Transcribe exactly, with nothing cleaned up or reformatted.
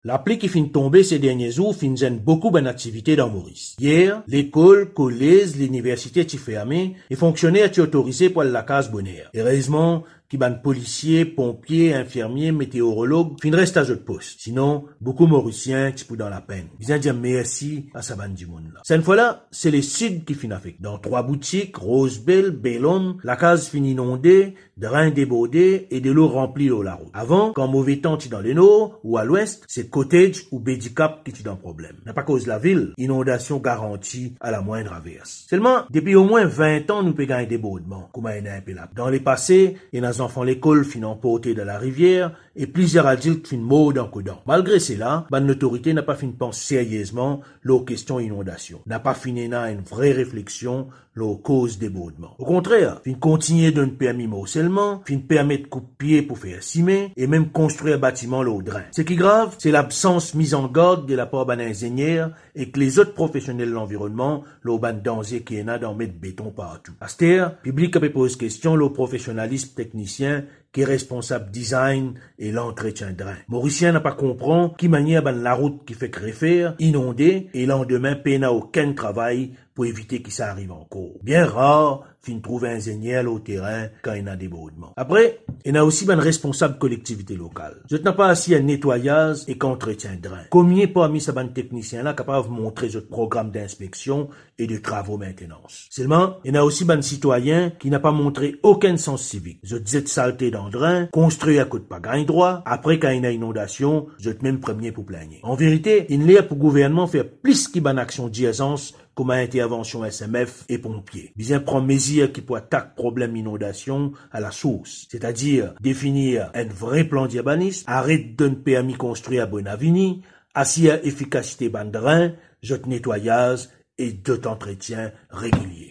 La pluie qui finit de tomber ces derniers jours finit beaucoup d'activités dans Maurice. Hier, l'école, collège, l'université étaient fermées et fonctionnaires étaient autorisés pour la case bonheur. Heureusement, qui ban policiers, pompiers, infirmiers, météorologues, fin reste à jeu de poste. Sinon, beaucoup Mauriciens qui dans la peine. Bien dire merci à sa bande du monde là. Cette fois-là, c'est les Sud qui fin affectent. Dans trois boutiques, Rosebell, Bellon, la case finit inondée, drains débordés et de l'eau remplie l'eau la route. Avant, quand mauvais temps tu dans le nord ou à l'ouest, c'est Cottage ou Bedicap qui tu dans problème. N'a pas cause la ville, inondation garantie à la moindre averse. Seulement, depuis au moins vingt ans, nous payons un débordement, comme un impélable. Dans les passés, et dans enfants l'école fin emportés dans la rivière et plusieurs adultes fin morts dans Codan. Malgré cela, ban l'autorité n'a pas fin penser sérieusement aux questions inondation. N'a pas fini na une vraie réflexion aux causes débordement. Au contraire, fin continuer de ne permis morcellement, fin permettre coup de pied pour faire cimer et même construire un bâtiment l'eau drain. Ce qui est grave, c'est l'absence mise en garde de la part d'un ingénieur et que les autres professionnels de l'environnement l'eau ban danger qui est là d'en mettre béton partout. À cette terre, public a pose question l'eau professionnalisme technicien qui est responsable design et l'entretien de drain. Mauricien n'a pas compris qui manière ban la route qui fait créfer, inonder et lendemain peine à aucun travail pour éviter que ça arrive encore. Bien rare, fin trouver un ingénieur au terrain quand il y a un débordement. Après, il y a aussi une responsable collectivité locale. Je n'ai pas assis à nettoyage et qu'entretien de drain. Combien parmi ces techniciens là capables de montrer votre programme d'inspection et de travaux maintenance. Seulement, il y a aussi un citoyen qui n'a pas montré aucun sens civique. Je disais de saleté dans le drain, construit à coup de pagaille droit, après quand il y a inondation, je te même premier pour plaigner. En vérité, il y a pour le gouvernement faire plus qu'une bonne action d'urgence comme intervention S M F et pompiers. Bien prendre mesures qui pourraient attaquer problème inondation à la source, c'est-à-dire définir un vrai plan d'urbanisme, arrêter de permis construire à Bonavini, assurer efficacité ban drain, jot nettoyage et d'autres entretiens réguliers.